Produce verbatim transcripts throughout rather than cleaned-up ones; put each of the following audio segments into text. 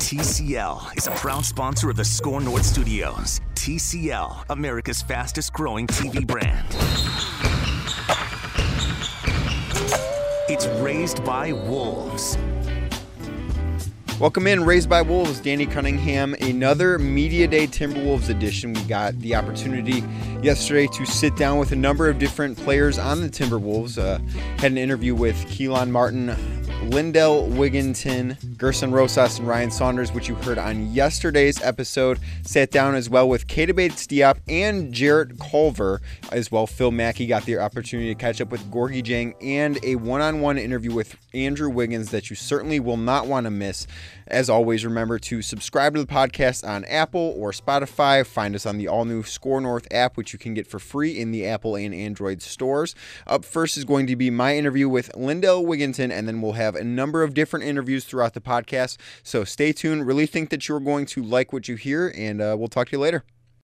T C L is a proud sponsor of the Score North Studios. T C L, America's fastest growing T V brand. It's Raised by Wolves. Welcome in, Raised by Wolves, Danny Cunningham. Another Media Day Timberwolves edition. We got the opportunity yesterday to sit down with a number of different players on the Timberwolves. Uh, had an interview with Kelan Martin, Lindell Wigginton, Gerson Rosas, and Ryan Saunders, which you heard on yesterday's episode. Sat down as well with Keita Bates-Diop and Jarrett Culver. As well, Phil Mackey got the opportunity to catch up with Gorgui Dieng and a one-on-one interview with Andrew Wiggins that you certainly will not want to miss. As always, remember to subscribe to the podcast on Apple or Spotify. Find us on the all-new Score North app, which you can get for free in the Apple and Android stores. Up first is going to be my interview with Lindell Wigginton, and then we'll have a number of different interviews throughout the podcast. So stay tuned. Really think that you're going to like what you hear, and uh, we'll talk to you later.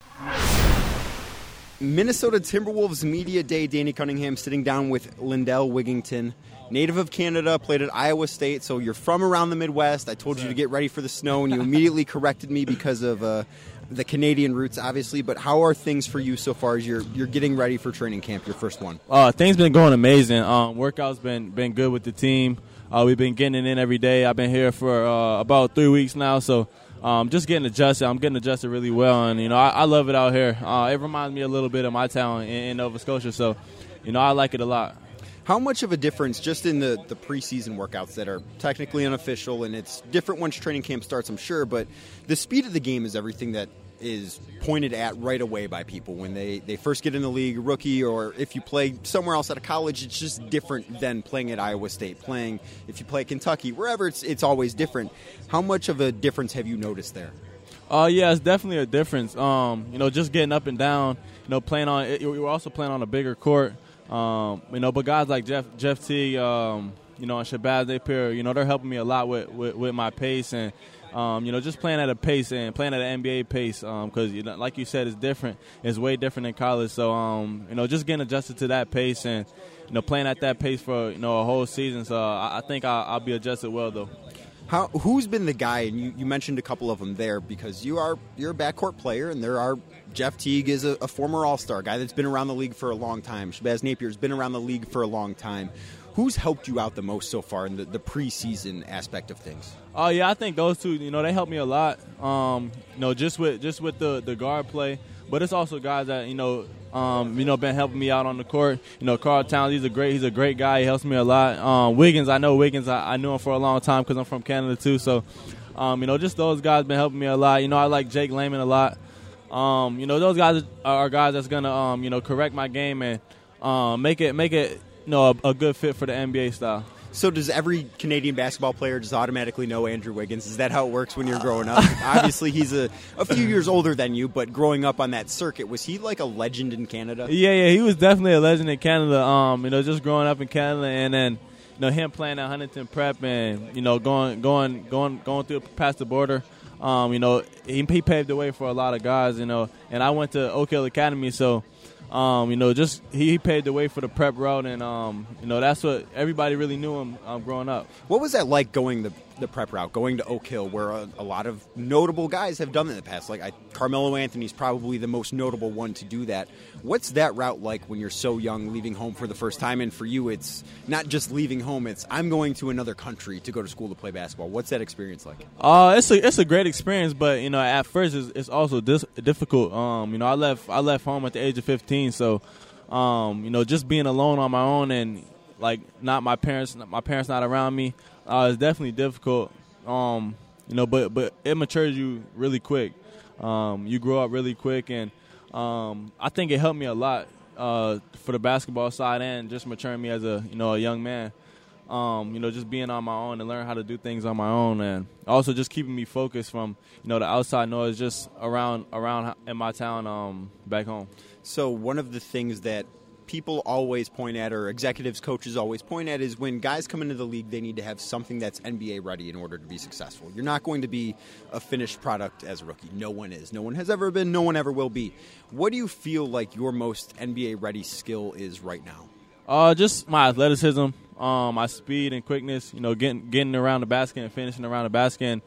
Minnesota Timberwolves Media Day. Danny Cunningham sitting down with Lindell Wigginton. Native of Canada, played at Iowa State, so you're from around the Midwest. I told you to get ready for the snow, and you immediately corrected me because of uh, the Canadian roots, obviously. But how are things for you so far as you're you're getting ready for training camp, your first one? Uh, things been going amazing. Um, workouts been been good with the team. Uh, we've been getting it in every day. I've been here for uh, about three weeks now, so um, just getting adjusted. I'm getting adjusted really well, and you know I, I love it out here. Uh, it reminds me a little bit of my town in, in Nova Scotia, so you know I like it a lot. How much of a difference just in the, the preseason workouts that are technically unofficial, and it's different once training camp starts, I'm sure, but the speed of the game is everything that is pointed at right away by people when they, they first get in the league, rookie, or if you play somewhere else at a college, it's just different than playing at Iowa State, playing if you play at Kentucky, wherever it's it's always different. How much of a difference have you noticed there? Uh, yeah, it's definitely a difference. Um, you know, just getting up and down, you know, playing on, we were also playing on a bigger court. Um, you know, but guys like Jeff Jeff Teague, um, you know, and Shabazz Napier, you know, they're helping me a lot with, with, with my pace and, um, you know, just playing at a pace and playing at an N B A pace because, um, you know, like you said, it's different. It's way different in college. So, um, you know, just getting adjusted to that pace and, you know, playing at that pace for, you know, a whole season. So I, I think I'll, I'll be adjusted well, though. How, who's been the guy, and you, you mentioned a couple of them there, because you are you're a backcourt player, and there are Jeff Teague is a, a former All-Star guy that's been around the league for a long time. Shabazz Napier's been around the league for a long time. Who's helped you out the most so far in the, the preseason aspect of things? Oh, uh, yeah, I think those two, you know, they helped me a lot, um, you know, just with just with the, the guard play. But it's also guys that, you know, um, you know, been helping me out on the court. You know, Karl Towns, he's a great, he's a great guy. He helps me a lot. Um, Wiggins, I know Wiggins. I, I knew him for a long time because I'm from Canada too. So, um, you know, just those guys been helping me a lot. You know, I like Jake Layman a lot. Um, you know, those guys are guys that's gonna, um, you know, correct my game and um, make it, make it, you know, a, a good fit for the N B A style. So does every Canadian basketball player just automatically know Andrew Wiggins? Is that how it works when you're growing up? Obviously, he's a, a few years older than you, but growing up on that circuit, was he like a legend in Canada? Yeah, yeah, he was definitely a legend in Canada. Um, you know, just growing up in Canada, and then, you know, him playing at Huntington Prep, and you know, going, going, going, going through past the border. Um, you know, he, he paved the way for a lot of guys. You know, and I went to Oak Hill Academy, so. Um, you know, just he, he paved the way for the prep route, and um, you know that's what everybody really knew him um, growing up. What was that like going the the prep route, going to Oak Hill, where a, a lot of notable guys have done it in the past? Like I, Carmelo Anthony's probably the most notable one to do that. What's that route like when you're so young, leaving home for the first time? And for you, it's not just leaving home; it's I'm going to another country to go to school to play basketball. What's that experience like? Uh, it's a it's a great experience, but you know, at first it's, it's also dis- difficult. Um, you know, I left I left home at the age of fifteen, so um, you know, just being alone on my own and like not my parents, my parents not around me, uh, it's definitely difficult. Um, you know, but but it matures you really quick. Um, you grow up really quick, and um, I think it helped me a lot uh, for the basketball side and just maturing me as a you know a young man. Um, you know, just being on my own and learning how to do things on my own, and also just keeping me focused from you know the outside noise just around around in my town um, back home. So one of the things that people always point at, or executives, coaches always point at, is when guys come into the league, they need to have something that's N B A ready in order to be successful. You're not going to be a finished product as a rookie. No one is. No one has ever been. No one ever will be. What do you feel like your most N B A ready skill is right now? Uh, just my athleticism, um, my speed and quickness. You know, getting getting around the basket and finishing around the basket. And,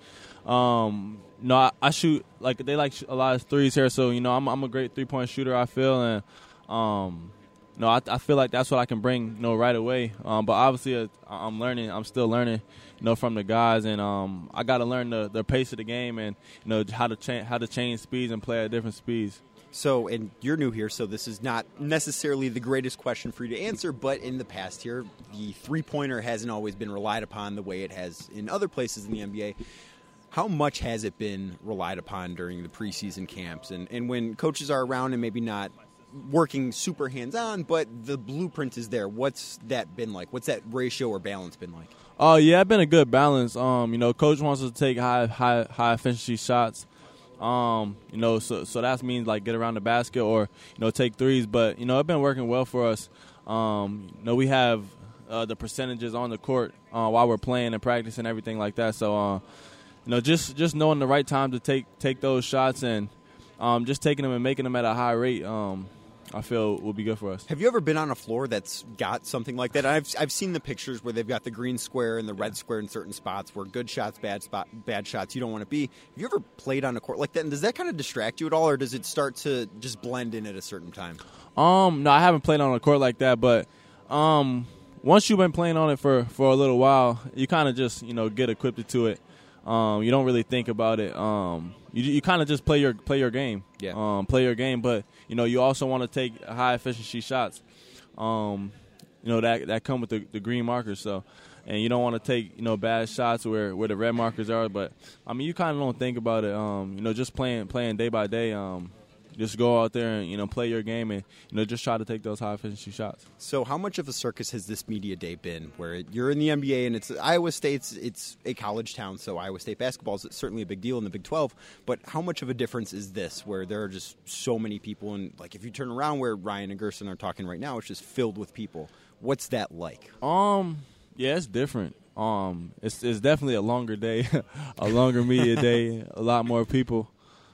Um, no, I, I shoot like they like a lot of threes here, so you know I'm I'm a great three point shooter. I feel and um, no, I, I feel like that's what I can bring, you know, right away. Um, but obviously uh, I'm learning. I'm still learning, you know, from the guys, and um, I got to learn the, the pace of the game and you know how to change how to change speeds and play at different speeds. So, and you're new here, so this is not necessarily the greatest question for you to answer, but in the past here, the three-pointer hasn't always been relied upon the way it has in other places in the N B A. How much has it been relied upon during the preseason camps and, and when coaches are around and maybe not working super hands-on, but the blueprint is there? What's that been like? What's that ratio or balance been like? Oh, uh, yeah, it's been a good balance. Um, you know, coach wants us to take high, high, high-efficiency shots. Um, you know, so so that means like get around the basket or you know take threes. But you know, it's been working well for us. Um, you know, we have uh, the percentages on the court uh, while we're playing and practice and everything like that. So, uh, you know, just just knowing the right time to take take those shots and um, just taking them and making them at a high rate. Um, I feel will be good for us. Have you ever been on a floor that's got something like that? I've I've seen the pictures where they've got the green square and the red square in certain spots where good shots, bad spot, bad shots you don't want to be. Have you ever played on a court like that? And does that kind of distract you at all, or does it start to just blend in at a certain time? Um, no, I haven't played on a court like that, but um, once you've been playing on it for, for a little while, you kind of just you know get equipped to it. Um, you don't really think about it. Um, you you kind of just play your play your game. Yeah. Um, play your game, but you know you also want to take high efficiency shots. Um, you know that that come with the, the green markers. So, and you don't want to take you know bad shots where, where the red markers are. But I mean, you kind of don't think about it. Um, you know, just playing playing day by day. Um, just go out there and you know play your game and you know just try to take those high efficiency shots. So how much of a circus has this media day been? Where you're in the N B A and it's Iowa State's it's a college town, so Iowa State basketball is certainly a big deal in the Big twelve. But how much of a difference is this, where there are just so many people, and like if you turn around where Ryan and Gerson are talking right now, it's just filled with people. What's that like? Um, yeah, it's different. Um, it's it's definitely a longer day, a longer media day, a lot more people.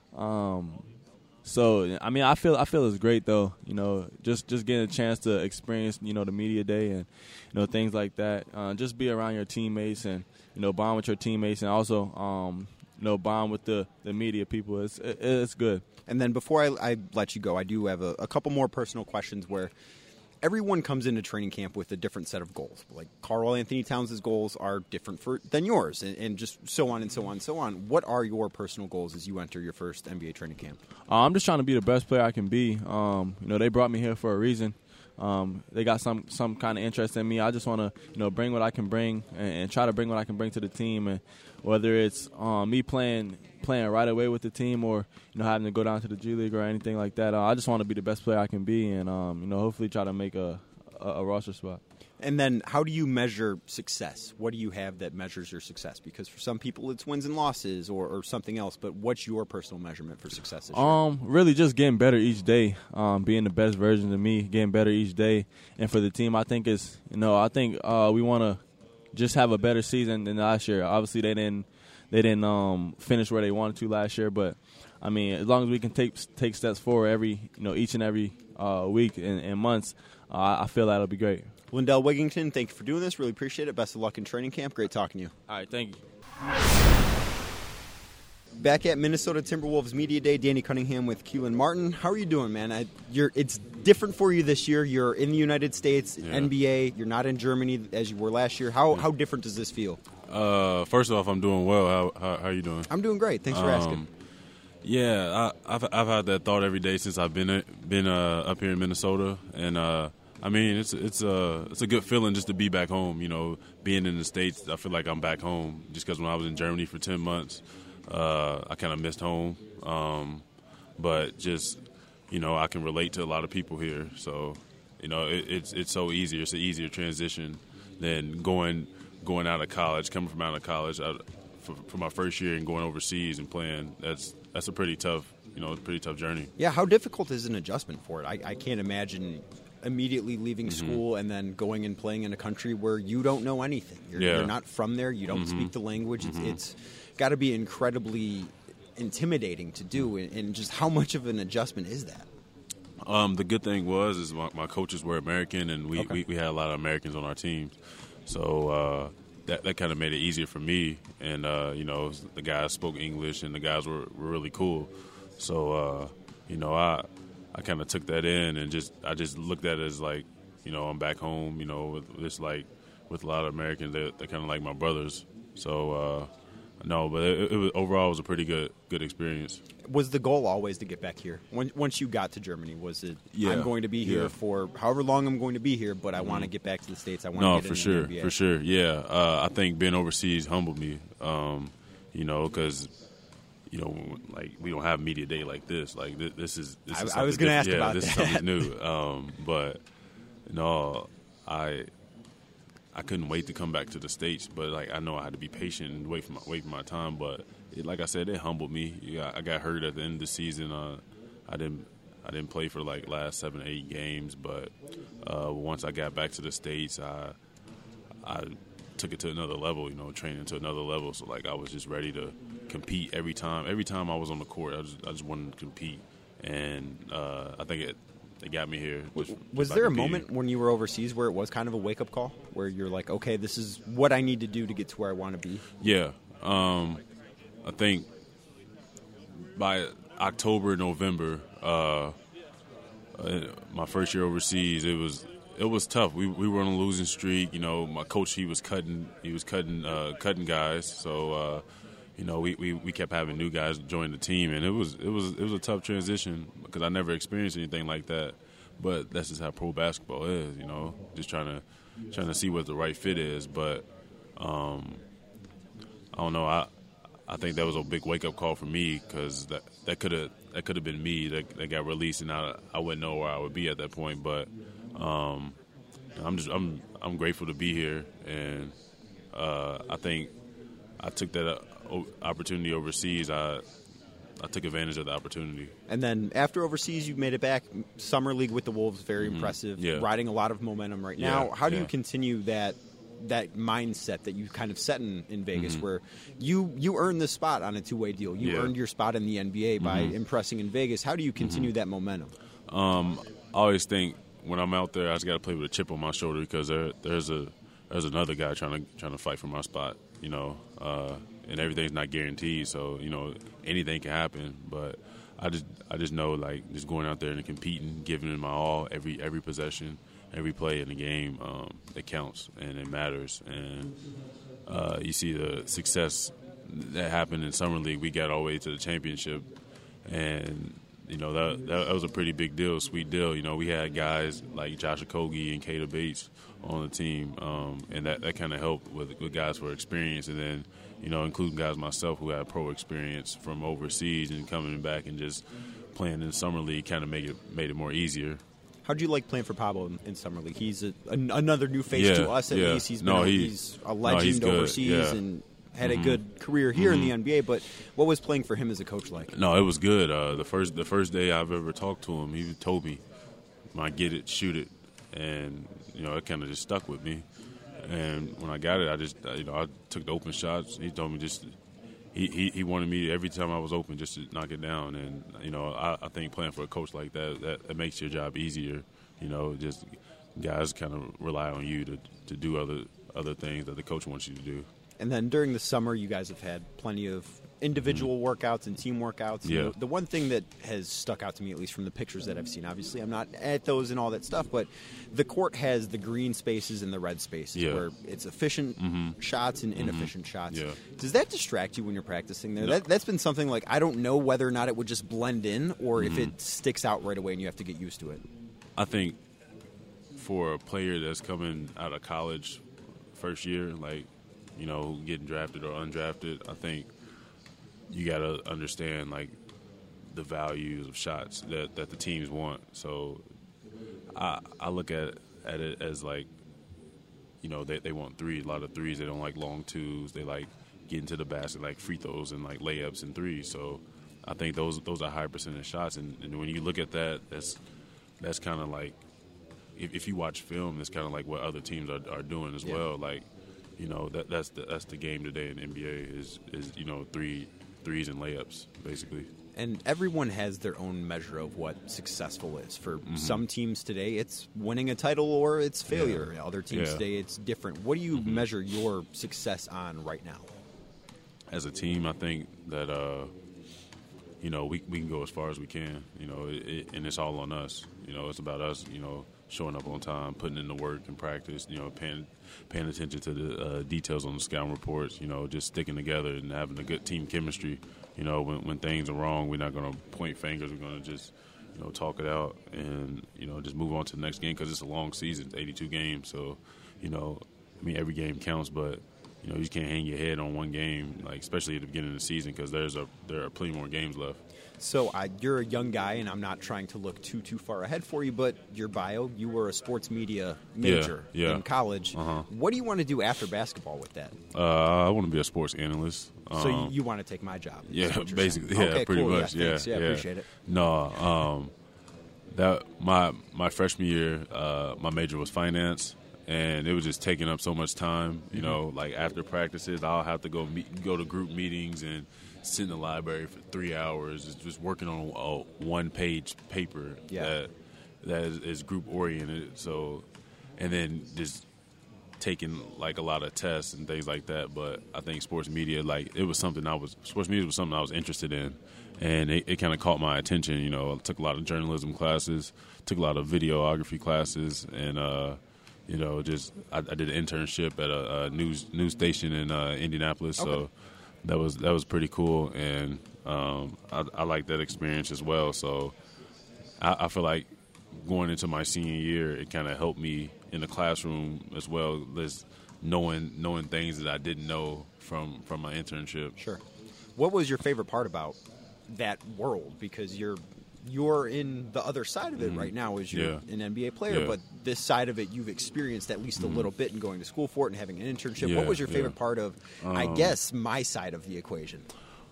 Um. So I mean, I feel I feel it's great though. You know, just, just getting a chance to experience you know the media day and you know things like that. Uh, just be around your teammates and you know bond with your teammates and also um, you know bond with the, the media people. It's it, it's good. And then before I, I let you go, I do have a, a couple more personal questions where everyone comes into training camp with a different set of goals. Like Karl Anthony Towns' goals are different for, than yours, and, and just so on and so on and so on. What are your personal goals as you enter your first N B A training camp? Uh, I'm just trying to be the best player I can be. Um, you know, they brought me here for a reason. Um, they got some, some kind of interest in me. I just want to, you know, bring what I can bring and, and try to bring what I can bring to the team. And whether it's um, me playing playing right away with the team or, you know, having to go down to the G League or anything like that, uh, I just want to be the best player I can be and, um, you know, hopefully try to make a, a, a roster spot. And then how do you measure success? What do you have that measures your success? Because for some people it's wins and losses or, or something else, but what's your personal measurement for success this year? Um, really just getting better each day, um, being the best version of me, getting better each day. And for the team, I think it's, you know, I think uh, we want to just have a better season than last year. Obviously, they didn't they didn't um, finish where they wanted to last year, but I mean, as long as we can take take steps forward every, you know, each and every uh, week and, and months, uh, I feel that'll be great. Lindell Wigington, thank you for doing this. Really appreciate it. Best of luck in training camp. Great talking to you. All right, thank you. Back at Minnesota Timberwolves Media Day, Danny Cunningham with Keelan Martin. How are you doing, man? I, you're, it's different for you this year. You're in the United States, yeah. N B A. You're not in Germany as you were last year. How how different does this feel? Uh, first off, I'm doing well. How how, how are you doing? I'm doing great. Thanks for um, asking. Yeah, I, I've I've had that thought every day since I've been been uh, up here in Minnesota, and uh, I mean it's it's a it's a good feeling just to be back home. You know, being in the States, I feel like I'm back home. Just because when I was in Germany for ten months. Uh, I kind of missed home, um, but just, you know, I can relate to a lot of people here. So, you know, it, it's it's so easier. It's an easier transition than going going out of college, coming from out of college out for, for my first year and going overseas and playing. That's that's a pretty tough, you know, pretty tough journey. Yeah, how difficult is an adjustment for it? I, I can't imagine immediately leaving mm-hmm. school and then going and playing in a country where you don't know anything. You're, yeah. you're not from there. You don't mm-hmm. speak the language. It's, mm-hmm. it's got to be incredibly intimidating to do, and, and just how much of an adjustment is that? Um, the good thing was is my, my coaches were American, and we, okay. we, we had a lot of Americans on our teams, so uh, that, that kind of made it easier for me. And, uh, you know, the guys spoke English and the guys were, were really cool. So, uh, you know, I I kind of took that in and just I just looked at it as like, you know, I'm back home, you know, with this like with a lot of Americans, they're, they're kind of like my brothers. So, uh, no, but it, it was, overall it was a pretty good good experience. Was the goal always to get back here? When, once you got to Germany, was it, Yeah, I'm going to be here yeah. for however long I'm going to be here, but I mm-hmm. want to get back to the States. I want No, to get for in sure, the N B A. for sure. Yeah, uh, I think being overseas humbled me, um, you know, because, you know, like we don't have media day like this. Like this, this is this is I, I was going to ask yeah, about this that. is something new. Um, but, no, I I couldn't wait to come back to the States, but like I know I had to be patient and wait for my wait for my time. But it, like I said, it humbled me. Yeah, I got hurt at the end of the season. Uh, I didn't I didn't play for like last seven eight games. But uh, once I got back to the States, I I took it to another level. You know, training to another level. So like I was just ready to compete every time. Every time I was on the court, I just I just wanted to compete, and uh, I think it. They got me here. Just, was just there a competing. moment when you were overseas where it was kind of a wake-up call, where you're like, okay, this is what I need to do to get to where I want to be? Yeah. Um, I think by October, November, uh, uh, my first year overseas, it was it was tough. We we were on a losing streak. You know, my coach, he was cutting he was cutting uh, cutting guys. So uh, you know, we, we, we kept having new guys join the team, and it was it was it was a tough transition because I never experienced anything like that. But that's just how pro basketball is, you know, just trying to trying to see what the right fit is. But um, I don't know. I I think that was a big wake up call for me because that that could have that could have been me that, that got released, and I I wouldn't know where I would be at that point. But um, I'm just I'm I'm grateful to be here, and uh, I think I took that. Uh, opportunity overseas, I I took advantage of the opportunity. And then after overseas, you made it back. Summer League with the Wolves, very mm-hmm. impressive. Yeah. Riding a lot of momentum right yeah. now. How do yeah. you continue that that mindset that you kind of set in, in Vegas, mm-hmm. where you you earned the spot on a two-way deal? You yeah. earned your spot in the N B A by mm-hmm. impressing in Vegas. How do you continue mm-hmm. that momentum? Um, I always think when I'm out there, I just got to play with a chip on my shoulder because there, there's a there's another guy trying to trying to fight for my spot. You know. Uh, And everything's not guaranteed, so you know anything can happen. But I just, I just know like just going out there and competing, giving it my all, every every possession, every play in the game, um, it counts and it matters. And uh, you see the success that happened in Summer League. We got all the way to the championship, and you know that that was a pretty big deal, sweet deal. You know, we had guys like Josh Okogie and Keita Bates on the team, um, and that, that kind of helped with, with guys for experience, and then you know, including guys myself who had pro experience from overseas and coming back and just playing in Summer League kind of made it made it more easier. How do you like playing for Pablo in, in Summer League? He's a, an, another new face yeah, to us at yeah. least. He's, been no, a, he, he's a legend no, he's overseas yeah. and had mm-hmm. a good career here mm-hmm. in the N B A. But what was playing for him as a coach like? No, it was good. Uh, the first the first day I've ever talked to him, he told me, "I get it, shoot it," and you know, it kind of just stuck with me. And when I got it, I just you know I took the open shots. He told me just. He, he he wanted me every time I was open just to knock it down, and you know I, I think playing for a coach like that, that that makes your job easier. You know, just guys kind of rely on you to, to do other other things that the coach wants you to do. And then during the summer, you guys have had plenty of individual mm-hmm. workouts and team workouts. Yeah. The, the one thing that has stuck out to me, at least from the pictures that I've seen, obviously I'm not at those and all that stuff, but the court has the green spaces and the red spaces yeah. where it's efficient mm-hmm. shots and mm-hmm. inefficient shots. Yeah. Does that distract you when you're practicing there? No. That, that's been something like I don't know whether or not it would just blend in or mm-hmm. if it sticks out right away and you have to get used to it. I think for a player that's coming out of college first year, like, you know, getting drafted or undrafted, I think you got to understand, like, the values of shots that, that the teams want. So I I look at at it as, like, you know, they, they want threes, a lot of threes. They don't like long twos. They like getting to the basket, like free throws and, like, layups and threes. So I think those those are high percentage shots. And, and when you look at that, that's that's kind of like, if, if you watch film, that's kind of like what other teams are, are doing as yeah. well. Like, you know, that that's the that's the game today in the N B A is is you know three threes and layups basically. And everyone has their own measure of what successful is. For mm-hmm. some teams today, it's winning a title or it's failure. Yeah. Other teams yeah. today, it's different. What do you mm-hmm. measure your success on right now? As a team, I think that, uh, you know, we we can go as far as we can, you know, it, it, and it's all on us. You know, it's about us, you know, showing up on time, putting in the work and practice, you know, paying paying attention to the uh, details on the scouting reports, you know, just sticking together and having a good team chemistry. You know, when when things are wrong, we're not going to point fingers. We're going to just, you know, talk it out and, you know, just move on to the next game because it's a long season, it's eighty-two games. So, you know, I mean, every game counts, but, you know, you just can't hang your head on one game, like especially at the beginning of the season because there's a there are plenty more games left. So uh, you're a young guy, and I'm not trying to look too, too far ahead for you, but your bio, you were a sports media major yeah, yeah. in college. Uh-huh. What do you want to do after basketball with that? Uh, I want to be a sports analyst. So um, you, you want to take my job? Yeah, basically. Yeah, okay, pretty cool. much. Yeah, yeah, thanks. yeah, yeah. appreciate it. No, um, that my my freshman year, uh, my major was finance. And it was just taking up so much time, you know. Mm-hmm. Like after practices, I'll have to go meet, go to group meetings and sit in the library for three hours, just working on a one-page paper yeah. that that is, is group oriented. So, and then just taking like a lot of tests and things like that. But I think sports media, like it was something I was sports media was something I was interested in, and it, it kind of caught my attention. You know, I took a lot of journalism classes, took a lot of videography classes, and. uh You know, just I, I did an internship at a, a news news station in uh, Indianapolis, okay. so that was that was pretty cool, and um, I, I like that experience as well. So I, I feel like going into my senior year, it kind of helped me in the classroom as well as knowing knowing things that I didn't know from from my internship. Sure. What was your favorite part about that world? Because you're you're in the other side of it mm-hmm. right now as you're yeah. an N B A player, yeah. but this side of it you've experienced at least mm-hmm. a little bit in going to school for it and having an internship. Yeah, what was your favorite yeah. part of, um, I guess, my side of the equation?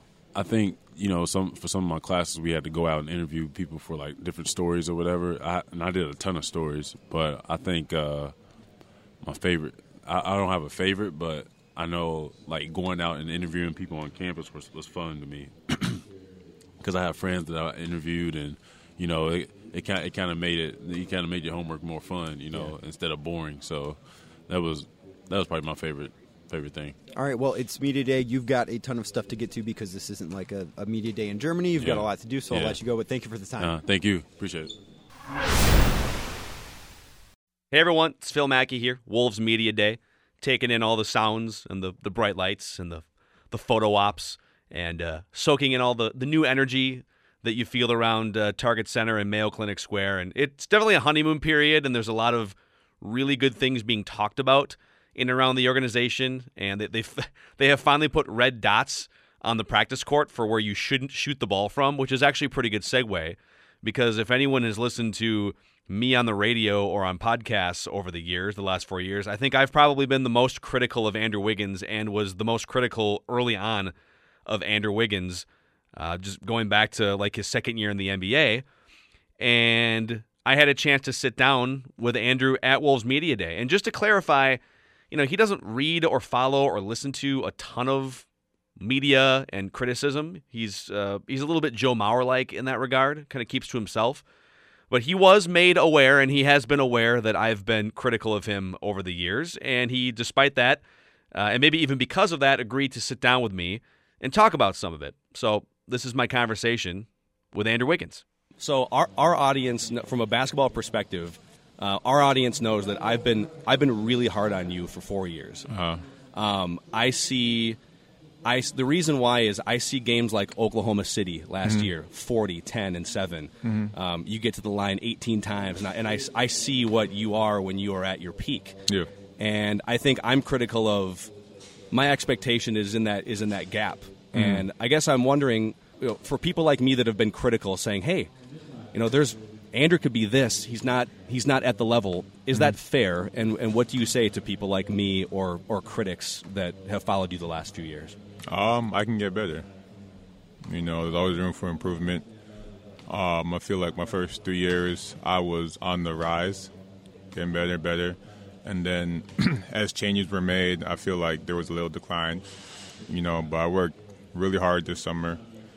I think, you know, some for some of my classes we had to go out and interview people for, like, different stories or whatever, I, and I did a ton of stories, but I think uh, my favorite, I, I don't have a favorite, but I know, like, going out and interviewing people on campus was, was fun to me. Because I have friends that I interviewed, and you know, it it kind it kind of made it you kind of made your homework more fun, you know, yeah. instead of boring. So that was that was probably my favorite favorite thing. All right, well, it's media day. You've got a ton of stuff to get to because this isn't like a, a media day in Germany. You've yeah. got a lot to do, so yeah. I'll let you go. But thank you for the time. Uh, thank you, appreciate it. Hey everyone, it's Phil Mackey here. Wolves Media Day, taking in all the sounds and the the bright lights and the the photo ops. And uh, soaking in all the, the new energy that you feel around uh, Target Center and Mayo Clinic Square. And it's definitely a honeymoon period, and there's a lot of really good things being talked about in and around the organization. And they they've, they have finally put red dots on the practice court for where you shouldn't shoot the ball from, which is actually a pretty good segue. Because if anyone has listened to me on the radio or on podcasts over the years, the last four years, I think I've probably been the most critical of Andrew Wiggins and was the most critical early on of Andrew Wiggins, uh, just going back to like his second year in the N B A. And I had a chance to sit down with Andrew at Wolves Media Day. And just to clarify, you know, he doesn't read or follow or listen to a ton of media and criticism. He's uh, he's a little bit Joe Mauer-like in that regard, kind of keeps to himself. But he was made aware, and he has been aware that I've been critical of him over the years. And he, despite that, uh, and maybe even because of that, agreed to sit down with me and talk about some of it. So this is my conversation with Andrew Wiggins. So our our audience, from a basketball perspective, uh, our audience knows that I've been I've been really hard on you for four years. Uh-huh. Um, I see, I the reason why is I see games like Oklahoma City last mm-hmm. year, forty, ten, and seven. Mm-hmm. Um, you get to the line eighteen times, and I, and I I see what you are when you are at your peak. Yeah. And I think I'm critical of. My expectation is in that is in that gap, mm. and I guess I'm wondering, you know, for people like me that have been critical, saying, "Hey, you know, there's Andrew could be this. He's not. He's not at the level. Is mm. that fair? And and what do you say to people like me or or critics that have followed you the last few years? Um, I can get better. You know, there's always room for improvement. Um, I feel like my first three years, I was on the rise, getting better and better. And then as changes were made, I feel like there was a little decline, you know, but I worked really hard this summer.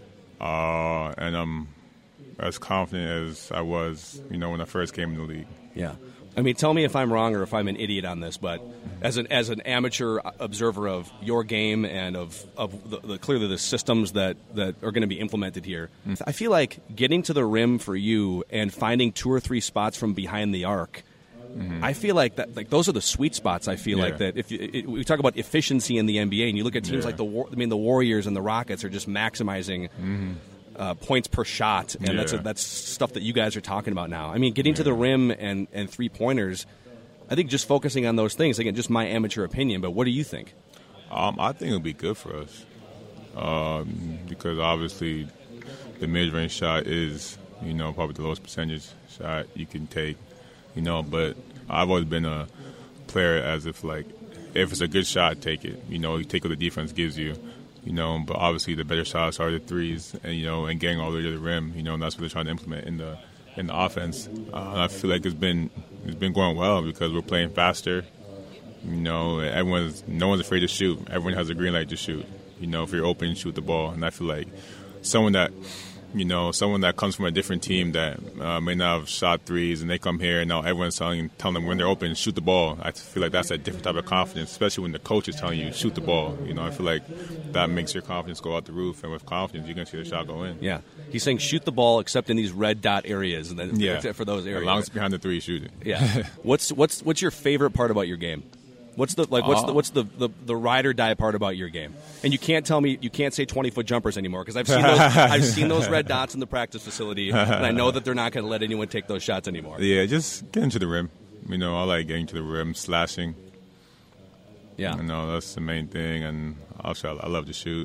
uh, and I'm as confident as I was, you know, when I first came in the league. Yeah. I mean, tell me if I'm wrong or if I'm an idiot on this, but as an as an amateur observer of your game and of, of the, the clearly the systems that, that are going to be implemented here, mm. I feel like getting to the rim for you and finding two or three spots from behind the arc, mm-hmm. I feel like that like those are the sweet spots. I feel yeah. like that if you, it, we talk about efficiency in the N B A, and you look at teams yeah. like the I mean the Warriors and the Rockets are just maximizing. Mm-hmm. Uh, points per shot, and yeah. that's a, that's stuff that you guys are talking about now. I mean, getting yeah. to the rim and, and three-pointers, I think just focusing on those things, again, just my amateur opinion, but what do you think? Um, I think it would be good for us um, because obviously the mid-range shot is, you know, probably the lowest percentage shot you can take, you know, but I've always been a player as if, like, if it's a good shot, take it. You know, you take what the defense gives you. You know, but obviously the better shots are the threes, and you know, and getting all the way to the rim. You know, and that's what they're trying to implement in the in the offense. Uh, and I feel like it's been it's been going well because we're playing faster. You know, everyone's no one's afraid to shoot. Everyone has a green light to shoot. You know, if you're open, shoot the ball. And I feel like someone that you know, someone that comes from a different team that uh, may not have shot threes, and they come here and now everyone's telling telling them when they're open, shoot the ball. I feel like that's a different type of confidence, especially when the coach is telling you shoot the ball. You know, I feel like that makes your confidence go out the roof, and with confidence, you can see the shot go in. Yeah, he's saying shoot the ball except in these red dot areas, and then yeah. except for those areas. As long as it's behind the three, shoot it. Yeah. what's what's what's your favorite part about your game? What's the like? What's uh, the what's the, the, the ride or die part about your game? And you can't tell me you can't say twenty foot jumpers anymore because I've seen those I've seen those red dots in the practice facility, and I know that they're not going to let anyone take those shots anymore. Yeah, just getting to the rim. You know, I like getting to the rim, slashing. Yeah, you know, that's the main thing, and also I love to shoot.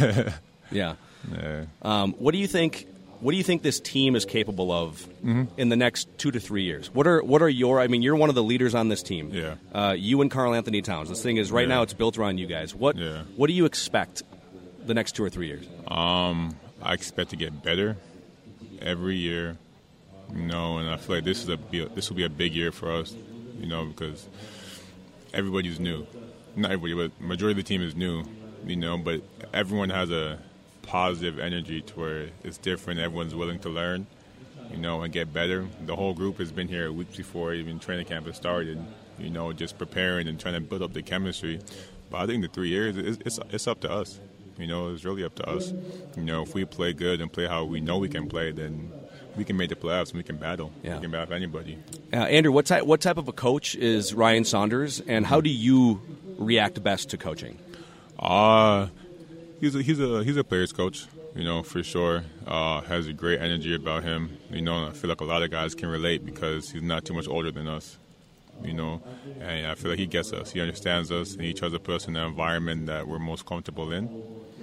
yeah. Yeah. Um, what do you think? What do you think this team is capable of mm-hmm. in the next two to three years? What are what are your? I mean, you're one of the leaders on this team. Yeah. Uh, you and Karl Anthony Towns. This thing is right yeah. now. It's built around you guys. What yeah. What do you expect the next two or three years? Um, I expect to get better every year. You know, and I feel like this is a this will be a big year for us. You know, because everybody's new. Not everybody, but majority of the team is new. You know, but everyone has a positive energy to where it's different. Everyone's willing to learn, you know, and get better. The whole group has been here weeks before even training camp has started, you know, just preparing and trying to build up the chemistry. But I think the three years, it's, it's, it's up to us. You know, it's really up to us. You know, if we play good and play how we know we can play, then we can make the playoffs and we can battle. Yeah. We can battle anybody. Uh, Andrew, what type, what type of a coach is Ryan Saunders, and how do you react best to coaching? Uh He's a, he's a he's a player's coach, you know, for sure. Uh, has a great energy about him, you know. And I feel like a lot of guys can relate because he's not too much older than us, you know. And I feel like he gets us, he understands us, and he tries to put us in the environment that we're most comfortable in.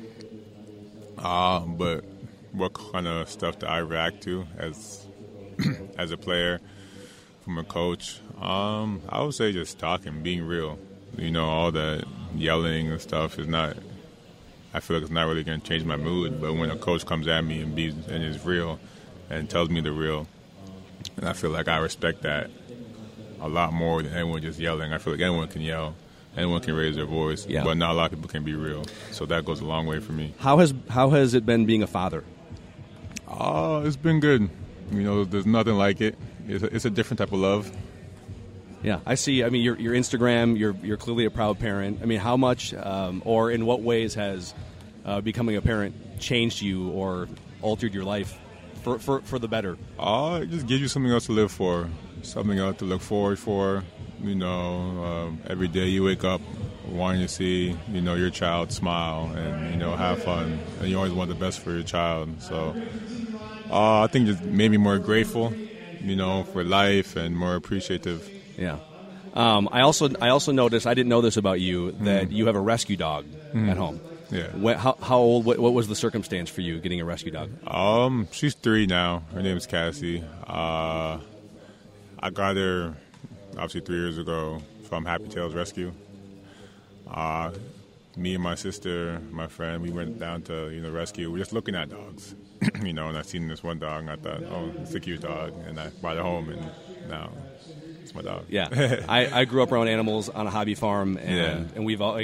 Uh, but what kind of stuff do I react to as as a player from a coach? Um, I would say just talking, being real. You know, all that yelling and stuff is not. I feel like it's not really going to change my mood, but when a coach comes at me and, be, and is real and tells me the real, and I feel like I respect that a lot more than anyone just yelling. I feel like anyone can yell, anyone can raise their voice, yeah. but not a lot of people can be real. So that goes a long way for me. How has how has it been being a father? Oh, it's been good. You know, there's nothing like it. It's a, it's a different type of love. Yeah, I see. I mean, your your Instagram, you're you're clearly a proud parent. I mean, how much um, or in what ways has uh, becoming a parent changed you or altered your life for for, for the better? Oh, it just gives you something else to live for, something else to look forward for. You know, um, every day you wake up wanting to see, you know, your child smile and, you know, have fun. And you always want the best for your child. So uh, I think just made me more grateful, you know, for life and more appreciative. Yeah. Um, I also I also noticed, I didn't know this about you, that mm. you have a rescue dog mm. at home. Yeah. When, how, how old, what, what was the circumstance for you getting a rescue dog? Um, she's three now. Her name is Cassie. Uh, I got her obviously three years ago from Happy Tails Rescue. Uh, me and my sister, my friend, we went down to, you know, rescue. We were just looking at dogs, you know, and I seen this one dog and I thought, oh, it's a cute dog. And I brought it home and now my dog. Yeah, I, I grew up around animals on a hobby farm, and yeah. and we've all like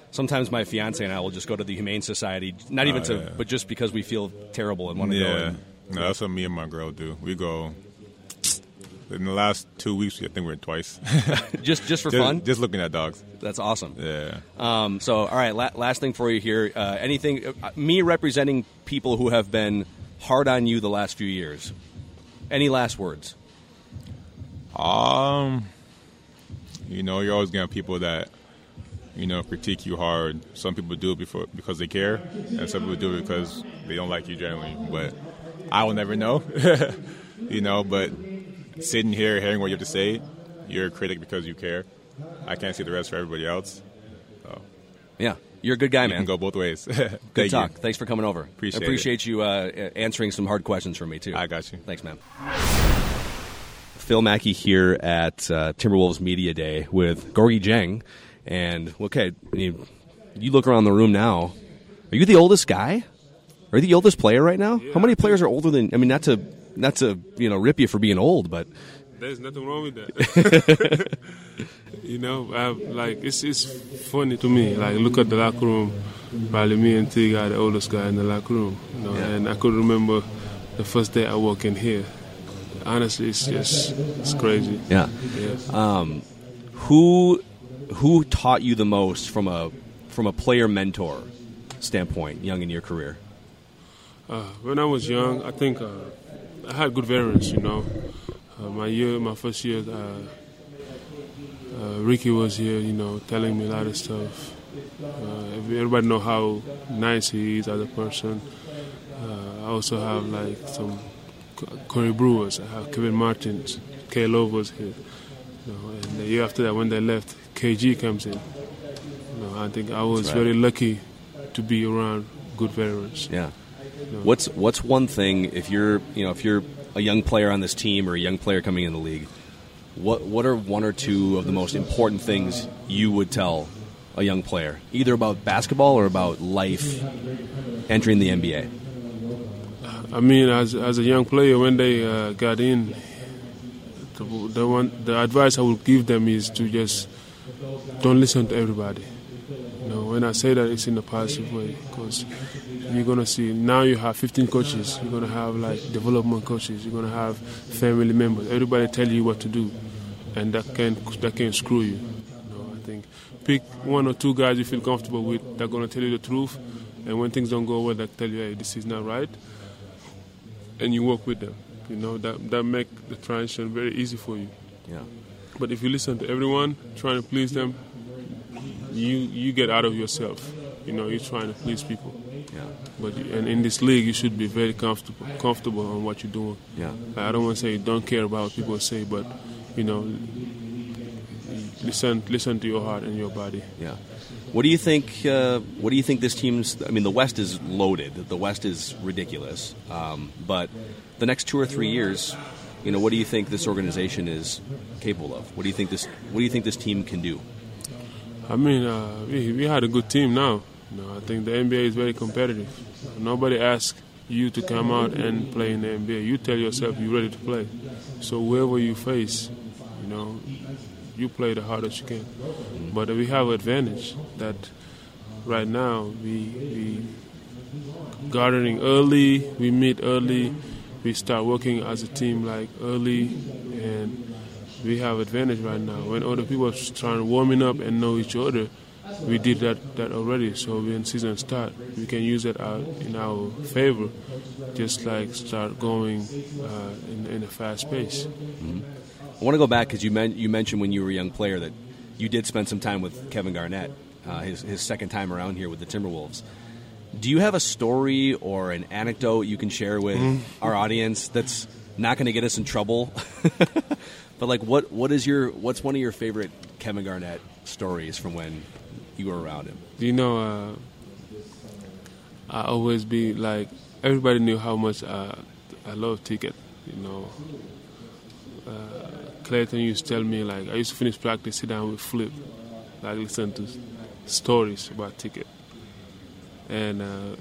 sometimes my fiance and I will just go to the Humane Society, not even Oh, to, yeah. but just because we feel terrible and want to go. Yeah, And, no, that's what me and my girl do. We go in the last two weeks. I think we went twice. just just for just, fun. Just looking at dogs. That's awesome. Yeah. Um, so, all right, la- last thing for you here. Uh, anything, uh, me representing people who have been hard on you the last few years. Any last words? Um, you know, you're always gonna have people that, you know, critique you hard. Some people do it before because they care, and some people do it because they don't like you generally. But I will never know, you know. But sitting here, hearing what you have to say, you're a critic because you care. I can't see the rest for everybody else. So Yeah, you're a good guy, you man. can go both ways. Good Thank talk. you. Thanks for coming over. Appreciate I appreciate you uh, answering some hard questions for me, too. I got you. Thanks, man. Phil Mackey here at uh, Timberwolves Media Day with Gorgie Jang. And, okay, you, you look around the room now. Are you the oldest guy? Are you the oldest player right now? Yeah, How many players are older than... I mean, not to not to you know rip you for being old, but... There's nothing wrong with that. You know, I have, like it's it's funny to me. Like, look at the locker room. Probably me and Tig are the oldest guy in the locker room. You know, Yeah. and I could remember the first day I walked in here. Honestly, it's just it's crazy. Yeah. Yeah. Um, who who taught you the most from a from a player mentor standpoint, young in your career? Uh, when I was young, I think uh, I had good veterans. You know, uh, my year, my first year, uh, uh, Ricky was here. You know, telling me a lot of stuff. Uh, everybody know how nice he is as a person. Uh, I also have like some Corey Brewers. I have Kevin Martins. K. Love was here. You know, and the year after that, when they left, K G comes in. You know, I think I was right. very lucky to be around good veterans. Yeah. No. What's what's one thing if you're you know if you're a young player on this team or a young player coming in the league, what what are one or two of the most important things you would tell a young player, either about basketball or about life entering the N B A? I mean, as as a young player, when they uh, got in, the, the one the advice I would give them is to just don't listen to everybody. You know, when I say that, it's in a positive way, because you're gonna see now you have fifteen coaches. You're gonna have like development coaches. You're gonna have family members. Everybody tell you what to do, and that can that can screw you. You know, I think pick one or two guys you feel comfortable with. They're gonna tell you the truth, and when things don't go well, they tell you, hey, this is not right, and you work with them. You know, that that make the transition very easy for you. Yeah. But if you listen to everyone, trying to please them, you you get out of yourself. You know, you're trying to please people. Yeah. But you, and in this league, you should be very comfortable comfortable on what you're doing. Yeah. Like, I don't want to say you don't care about what people say, but you know, listen listen to your heart and your body. Yeah. What do you think? Uh, what do you think this team's? I mean, the West is loaded. The West is ridiculous. Um, but the next two or three years, you know, what do you think this organization is capable of? What do you think this? What do you think this team can do? I mean, uh, we we had a good team now. You know, I think the N B A is very competitive. Nobody asks you to come out and play in the N B A. You tell yourself you're ready to play. So whoever you face, you know, you play the hardest you can. But we have an advantage that right now we we gardening early, we meet early, we start working as a team like early, and we have advantage right now. When other people are trying warming up and know each other, we did that, that already. So when season start, we can use it out in our favor, just like start going uh, in, in a fast pace. Mm-hmm. I want to go back because you, men- you mentioned when you were a young player that you did spend some time with Kevin Garnett, uh, his, his second time around here with the Timberwolves. Do you have a story or an anecdote you can share with mm-hmm. our audience that's not going to get us in trouble? But like, what what is your what's one of your favorite Kevin Garnett stories from when you were around him? You know, uh, I always be like, everybody knew how much uh, I love Ticket. You know, uh, Clayton used to tell me, like, I used to finish practice, sit down with Flip, like listen to stories about Ticket, and uh,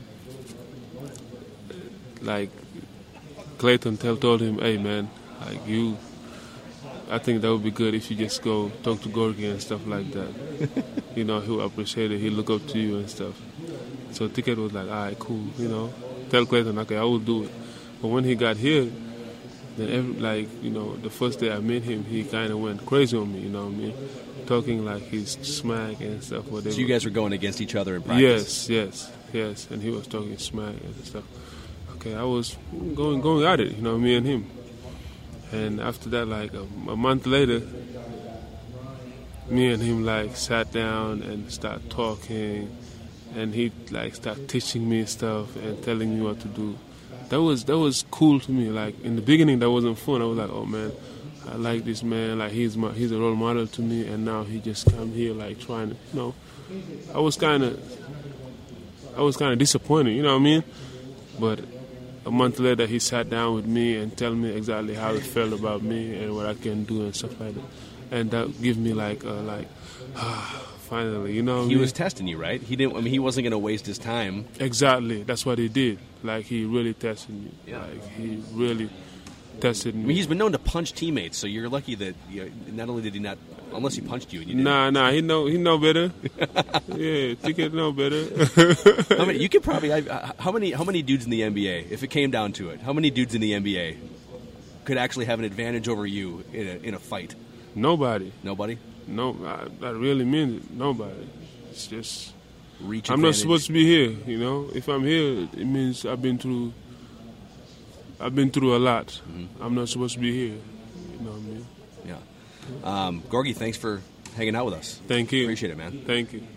like Clayton tell told him, hey man, like you. I think that would be good if you just go talk to Gorgie and stuff like that. You know, he'll appreciate it. He'll look up to you and stuff. So Ticket was like, all right, cool, you know. Tell Clayton, okay, I will do it. But when he got here, then every, like, you know, the first day I met him, he kind of went crazy on me, you know what I mean? Talking like he's smack and stuff. Whatever. So you guys were going against each other in practice? Yes, yes, yes. And he was talking smack and stuff. Okay, I was going going at it, you know, me and him. And after that, like a, a month later, me and him like sat down and started talking, and he like started teaching me stuff and telling me what to do. That was that was cool to me. Like in the beginning, that wasn't fun. I was like, oh man, I like this man. Like he's my he's a role model to me. And now he just come here like trying to, you know. I was kind of I was kind of disappointed. You know what I mean? But a month later, he sat down with me and tell me exactly how he felt about me and what I can do and stuff like that. And that gave me like, uh, like, finally, you know. What he I mean? was testing you, right? He didn't. I mean, he wasn't going to waste his time. Exactly. That's what he did. Like he really tested me. Yeah. Like he really tested me. I mean, he's been known to punch teammates, so you're lucky that you know, not only did he not, unless he punched you, and you didn't. Nah, nah, he know he know better. Yeah, Ticket know better. I mean, you could probably. I, how many how many dudes in the N B A, if it came down to it, how many dudes in the N B A could actually have an advantage over you in a in a fight? Nobody. Nobody. No, I, I really mean it. Nobody. It's just reach. I'm advantage. not supposed to be here. You know, if I'm here, it means I've been through. I've been through a lot. Mm-hmm. I'm not supposed to be here. You know what I mean? Yeah. Um, Gorgie, thanks for hanging out with us. Thank you. Appreciate it, man. Thank you.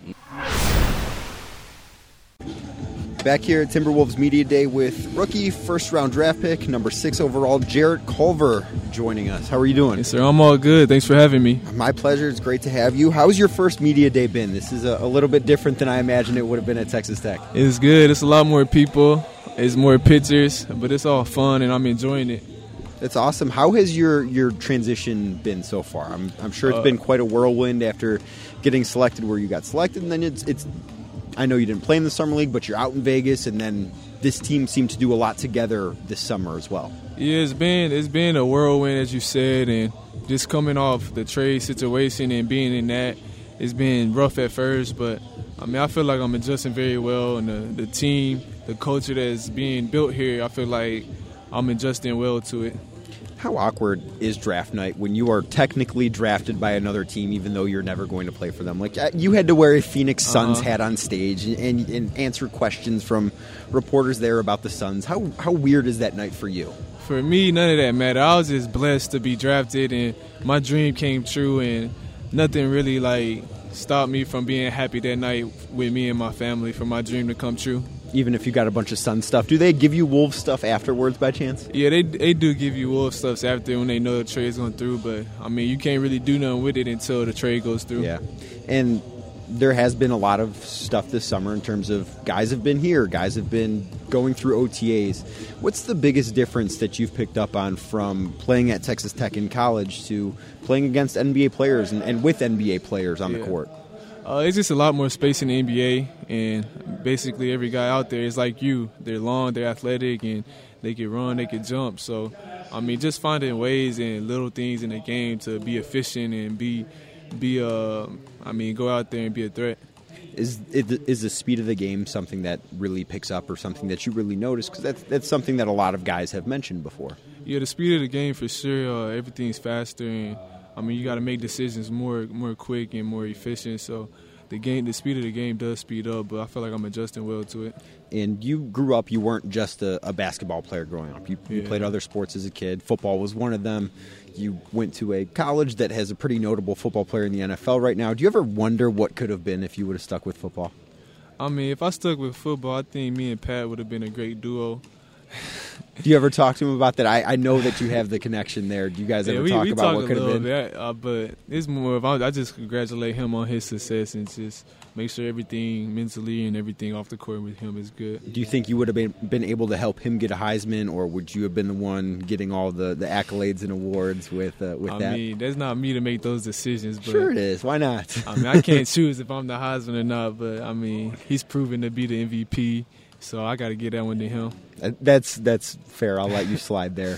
Back here at Timberwolves Media Day with rookie first-round draft pick, number six overall, Jarrett Culver, joining us. How are you doing? Yes, sir. I'm all good. Thanks for having me. My pleasure. It's great to have you. How's your first Media Day been? This is a, a little bit different than I imagined it would have been at Texas Tech. It's good. It's a lot more people. It's more pictures, but it's all fun, and I'm enjoying it. That's awesome. How has your, your transition been so far? I'm, I'm sure it's uh, been quite a whirlwind after getting selected where you got selected, and then it's it's. I know you didn't play in the summer league, but you're out in Vegas, and then this team seemed to do a lot together this summer as well. Yeah, it's been it's been a whirlwind, as you said, and just coming off the trade situation and being in that, it's been rough at first, but I mean, I feel like I'm adjusting very well, and the, the team, the culture that's being built here, I feel like I'm adjusting well to it. How awkward is draft night when you are technically drafted by another team, even though you're never going to play for them? Like, you had to wear a Phoenix Suns uh-huh. hat on stage and, and answer questions from reporters there about the Suns. How how weird is that night for you? For me, none of that mattered. I was just blessed to be drafted, and my dream came true, and nothing really, like, stopped me from being happy that night with me and my family for my dream to come true. Even if you got a bunch of Sun stuff, do they give you Wolves stuff afterwards by chance? Yeah, they they do give you Wolves stuff after when they know the trade's going through, but, I mean, you can't really do nothing with it until the trade goes through. Yeah, and there has been a lot of stuff this summer in terms of guys have been here, guys have been going through O T As. What's the biggest difference that you've picked up on from playing at Texas Tech in college to playing against N B A players and, and with N B A players on yeah. the court? Uh, it's just a lot more space in the N B A, and basically every guy out there is like you. They're long, they're athletic, and they can run, they can jump. So, I mean, just finding ways and little things in the game to be efficient and be, be uh, I mean, go out there and be a threat. Is is the speed of the game something that really picks up or something that you really notice? Because that's, that's something that a lot of guys have mentioned before. Yeah, the speed of the game for sure. Uh, everything's faster, and I mean, you got to make decisions more more quick and more efficient. So the game, the speed of the game does speed up, but I feel like I'm adjusting well to it. And you grew up, you weren't just a, a basketball player growing up. You, you yeah. played other sports as a kid. Football was one of them. You went to a college that has a pretty notable football player in the N F L right now. Do you ever wonder what could have been if you would have stuck with football? I mean, if I stuck with football, I think me and Pat would have been a great duo. Do you ever talk to him about that? I, I know that you have the connection there. Do you guys ever yeah, we, talk we about talk what could have been? Bit, uh, but it's more of I just congratulate him on his success and just make sure everything mentally and everything off the court with him is good. Do you think you would have been, been able to help him get a Heisman, or would you have been the one getting all the, the accolades and awards with uh, with I that? I mean, that's not me to make those decisions. But sure it is. Why not? I mean, I can't choose if I'm the Heisman or not, but, I mean, he's proven to be the M V P, so I got to get that one to him. That's that's fair. I'll let you slide there.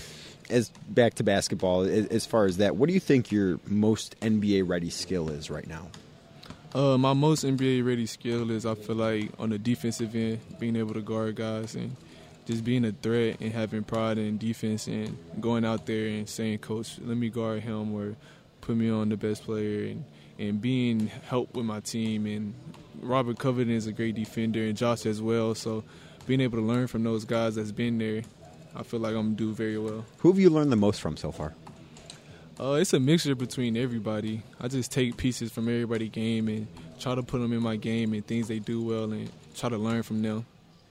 as back to basketball, as far as that, what do you think your most N B A-ready skill is right now? Uh, my most N B A-ready skill is, I feel like, on the defensive end, being able to guard guys and just being a threat and having pride in defense and going out there and saying, Coach, let me guard him or put me on the best player, and, and being help with my team. And Robert Covington is a great defender, and Josh as well. So being able to learn from those guys that's been there, I feel like I'm going to do very well. Who have you learned the most from so far? Uh, it's a mixture between everybody. I just take pieces from everybody's game and try to put them in my game and things they do well and try to learn from them.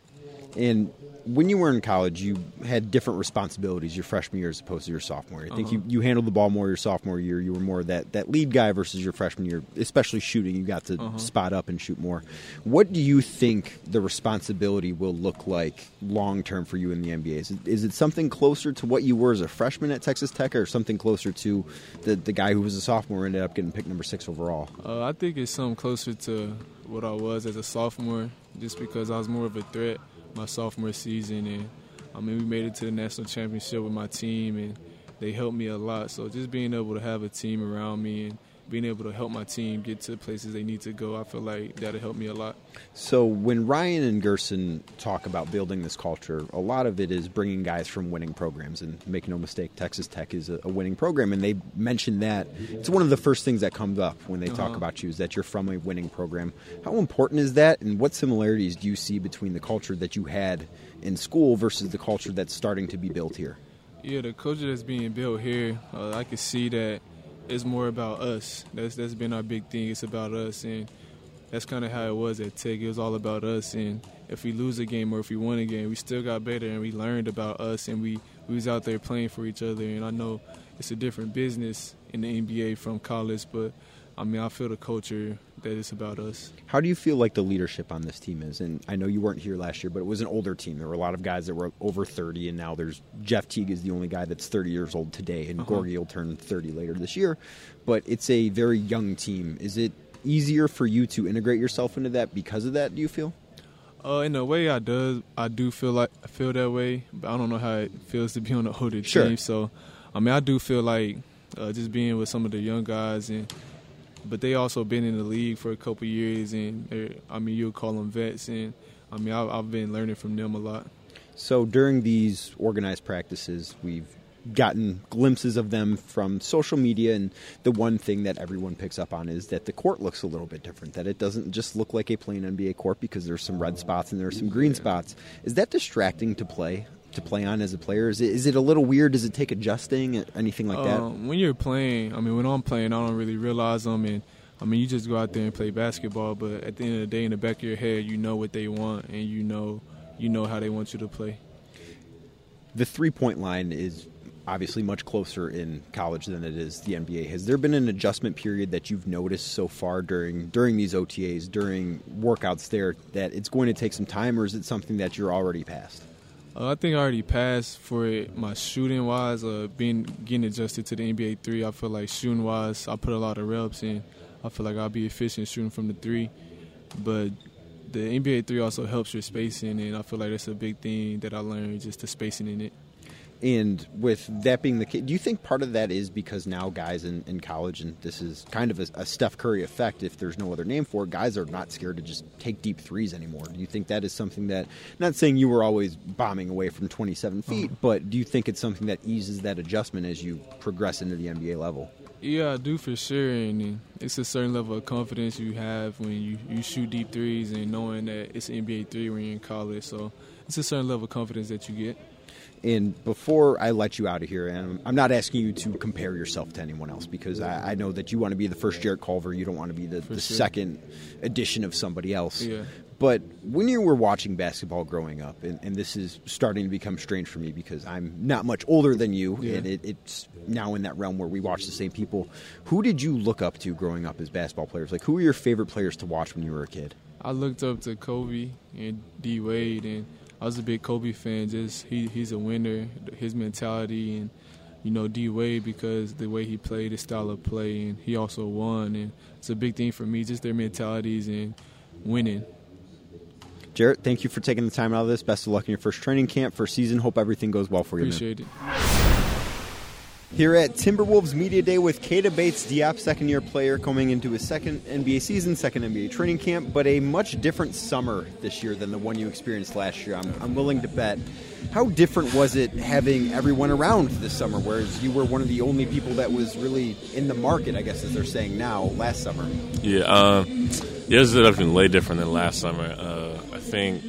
And when you were in college, you had different responsibilities your freshman year as opposed to your sophomore year. I think Uh-huh. you, you handled the ball more your sophomore year. You were more that, that lead guy versus your freshman year, especially shooting. You got to Uh-huh. spot up and shoot more. What do you think the responsibility will look like long-term for you in the N B A? Is it, is it something closer to what you were as a freshman at Texas Tech, or something closer to the, the guy who was a sophomore and ended up getting picked number six overall? Uh, I think it's something closer to what I was as a sophomore, just because I was more of a threat my sophomore season. And, I mean, we made it to the national championship with my team, and they helped me a lot. So just being able to have a team around me and being able to help my team get to places they need to go, I feel like that'll help me a lot. So when Ryan and Gerson talk about building this culture, a lot of it is bringing guys from winning programs. And make no mistake, Texas Tech is a, a winning program. And they mentioned that. It's one of the first things that comes up when they uh-huh. talk about you, is that you're from a winning program. How important is that, and what similarities do you see between the culture that you had in school versus the culture that's starting to be built here? Yeah, the culture that's being built here, uh, I can see that it's more about us. That's that's been our big thing. It's about us, and that's kind of how it was at Tech. It was all about us, and if we lose a game or if we win a game, we still got better, and we learned about us, and we, we was out there playing for each other. And I know it's a different business in the N B A from college, but, I mean, I feel the culture that it's about us. How do you feel like the leadership on this team is? And I know you weren't here last year, but it was an older team. There were a lot of guys that were over thirty, and now there's Jeff Teague is the only guy that's thirty years old today, and uh-huh. Gorgie will turn thirty later this year. But it's a very young team. Is it easier for you to integrate yourself into that because of that, do you feel? Uh, in a way, I do. I do feel like I feel that way, but I don't know how it feels to be on an older sure. team. So, I mean, I do feel like uh, just being with some of the young guys, and but they also been in the league for a couple years, and I mean, you'll call them vets, and I mean, I've, I've been learning from them a lot. So during these organized practices, we've gotten glimpses of them from social media, and the one thing that everyone picks up on is that the court looks a little bit different, that it doesn't just look like a plain N B A court because there's some red spots and there's some green spots. Is that distracting to play to play on as a player? Is it, is it a little weird? Does it take adjusting, anything like that? Um, when you're playing, I mean, when I'm playing, I don't really realize them, and I mean, you just go out there and play basketball, but at the end of the day, in the back of your head, you know what they want, and you know you know how they want you to play. The three-point line is obviously much closer in college than it is the N B A. Has there been an adjustment period that you've noticed so far during during these O T As, during workouts there, that it's going to take some time, or is it something that you're already past? Uh, I think I already passed for it. My shooting-wise, uh, being getting adjusted to the N B A three, I feel like shooting-wise, I put a lot of reps in. I feel like I'll be efficient shooting from the three. But the N B A three also helps your spacing, and I feel like that's a big thing that I learned, just the spacing in it. And with that being the case, do you think part of that is because now guys in, in college, and this is kind of a, a Steph Curry effect if there's no other name for it, guys are not scared to just take deep threes anymore? Do you think that is something that, not saying you were always bombing away from twenty-seven feet, uh-huh. but do you think it's something that eases that adjustment as you progress into the N B A level? Yeah, I do for sure, and it's a certain level of confidence you have when you, you shoot deep threes and knowing that it's N B A three when you're in college, so it's a certain level of confidence that you get. And before I let you out of here, and I'm not asking you to compare yourself to anyone else, because I, I know that you want to be the first Jarrett Culver. You don't want to be the, the sure. second edition of somebody else. Yeah. But when you were watching basketball growing up, and, and this is starting to become strange for me because I'm not much older than you, yeah. and it, it's now in that realm where we watch the same people. Who did you look up to growing up as basketball players? Like, who were your favorite players to watch when you were a kid? I looked up to Kobe and D. Wade, and I was a big Kobe fan. Just he, he's a winner, his mentality, and you know D. Wade because the way he played, his style of play, and he also won. And it's a big thing for me, just their mentalities and winning. Jarrett, thank you for taking the time out of this. Best of luck in your first training camp, first season. Hope everything goes well for you. Appreciate man. it. Here at Timberwolves Media Day with Keita Bates-Diop, second-year player coming into his second N B A season, second N B A training camp, but a much different summer this year than the one you experienced last year. I'm, I'm willing to bet. How different was it having everyone around this summer, whereas you were one of the only people that was really in the market, I guess, as they're saying now, last summer? Yeah, um, yeah, it's definitely way different than last summer. Uh, I think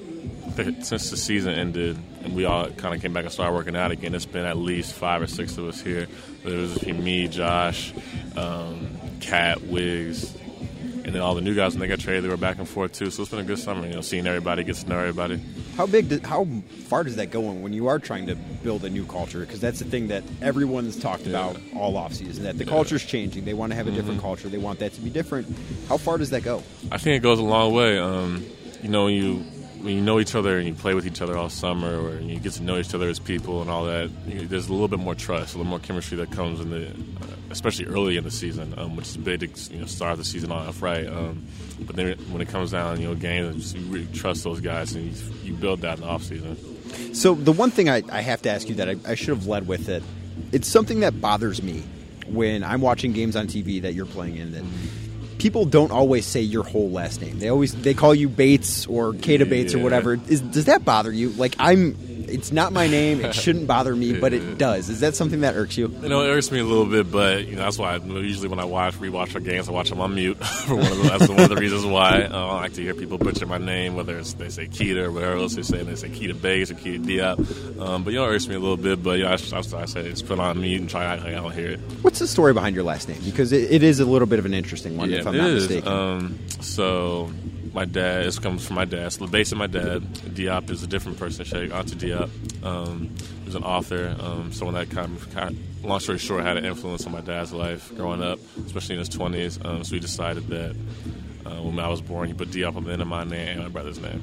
since the season ended and we all kind of came back and started working out again, it's been at least five or six of us here. There was me, Josh, um, Kat, Wiggs, and then all the new guys when they got traded, they were back and forth too. So it's been a good summer, you know, seeing everybody, get to know everybody. How big, do, how far does that go when you are trying to build a new culture? Because that's the thing that everyone's talked Yeah. about all offseason, that the Yeah. culture's changing. They want to have a different Mm-hmm. culture. They want that to be different. How far does that go? I think it goes a long way. Um, you know, when you when you know each other and you play with each other all summer, or you get to know each other as people and all that, you, there's a little bit more trust, a little more chemistry that comes in the, uh, especially early in the season, um, which is big to you know start the season off right. Um, but then when it comes down, you know, games, you really trust those guys and you, you build that in the off season. So the one thing I, I have to ask you that I, I should have led with it, it's something that bothers me when I'm watching games on T V that you're playing in, that people don't always say your whole last name. They always they call you Bates or Keita Bates Yeah. or whatever. Is, does that bother you? Like, I'm, it's not my name. It shouldn't bother me, but it does. Is that something that irks you? You know, it irks me a little bit, but you know that's why I, usually when I watch rewatch our games, I watch them on mute. For one of the, that's one of the reasons why uh, I like to hear people butcher my name, whether it's they say Keita or whatever else they say. They say Keita Bates or Keita Diop. Um, but you know, it irks me a little bit. But yeah, I, I, I say just put on mute and try to act like I don't hear it. What's the story behind your last name? Because it, it is a little bit of an interesting one, Yeah, if I'm it not is. mistaken. Um, so my dad, this comes from my dad. So the base of my dad, Diop is a different person. Sheikh Anta Diop. Um, he was an author, um, someone that kind of, kind of, long story short, had an influence on my dad's life growing up, especially in his twenties. Um, so he decided that uh, when I was born, he put Diop on the end of my name and my brother's name.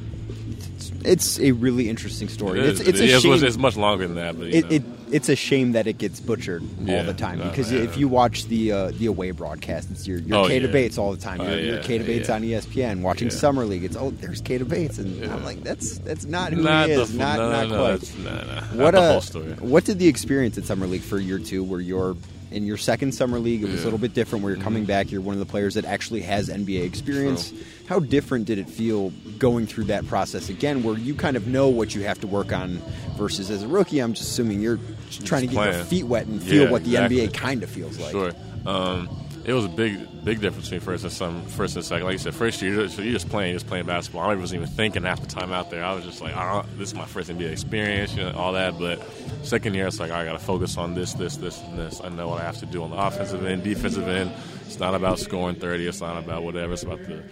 It's a really interesting story. It It's, is. it's a It is. shame. It's much longer than that, but you It, know. it it's a shame that it gets butchered Yeah, all the time, no, because yeah. if you watch the uh, the away broadcast, it's your your Oh, Keita yeah. Bates all the time. Oh, Your, your yeah, Keita Bates yeah. on E S P N. Watching Yeah. Summer League, it's oh, there's Keita Bates, and Yeah. I'm like, that's that's not who Not he the is. f- not no, not no, quite. that's- nah, nah, not what the uh, whole story. What did the experience at Summer League for year two, where you're in your second summer league, it was a Yeah. little bit different, where you're coming back, you're one of the players that actually has N B A experience. True. How different did it feel going through that process again, where you kind of know what you have to work on, versus as a rookie, I'm just assuming you're just trying to get your playing. feet wet and feel Yeah, what the N B A exactly. kind of feels like. Sure. Um, it was a big, big difference between first and some, first and second. Like you said, first year, you're just, you're just playing, you're just playing basketball. I wasn't even thinking half the time out there. I was just like, I don't, this is my first N B A experience, you know, all that. But second year, it's like, I got to focus on this, this, this, and this. I know what I have to do on the offensive end, defensive end. It's not about scoring thirty. It's not about whatever. It's about the